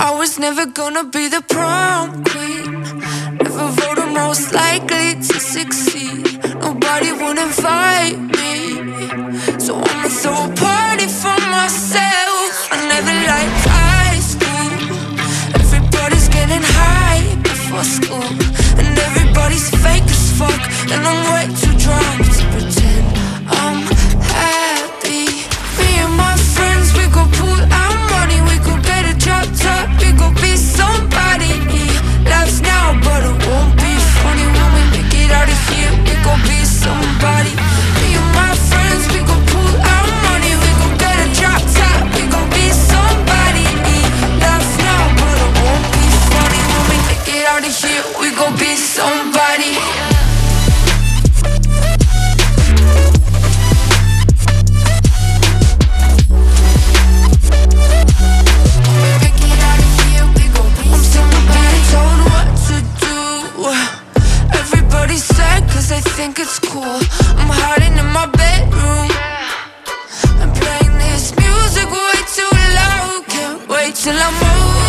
I was never gonna be the prom queen, never voted most likely to succeed. Nobody would invite me, so I'ma throw a party for myself. I never liked high school. Everybody's getting high before school, and everybody's fake as fuck, and I'm way too drunk to pretend I'm happy. Me and my friends, we go pool our money, we go get a drop top, we go be somebody. Laughs now, but it won't be funny when we make it out of here. We go be somebody. Me and my friends, we go pool our money, we go get a drop top, we go be somebody. Laughs now, but it won't be funny when we make it out of here. We go be somebody. I think it's cool. I'm hiding in my bedroom. I'm playing this music way too loud. Can't wait till I'm old.